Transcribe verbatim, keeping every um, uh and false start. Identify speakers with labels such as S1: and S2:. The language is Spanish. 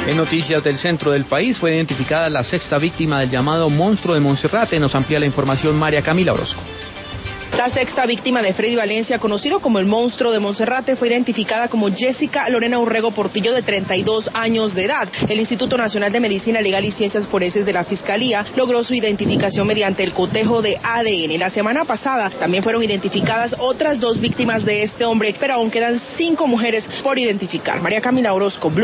S1: En noticias del centro del país fue identificada la sexta víctima del llamado monstruo de Monserrate. Nos amplía la información María Camila Orozco.
S2: La sexta víctima de Freddy Valencia, conocido como el monstruo de Monserrate, fue identificada como Jessica Lorena Urrego Portillo, de treinta y dos años de edad. El Instituto Nacional de Medicina Legal y Ciencias Forenses de la Fiscalía logró su identificación mediante el cotejo de A D N. La semana pasada también fueron identificadas otras dos víctimas de este hombre, pero aún quedan cinco mujeres por identificar. María Camila Orozco, Blue.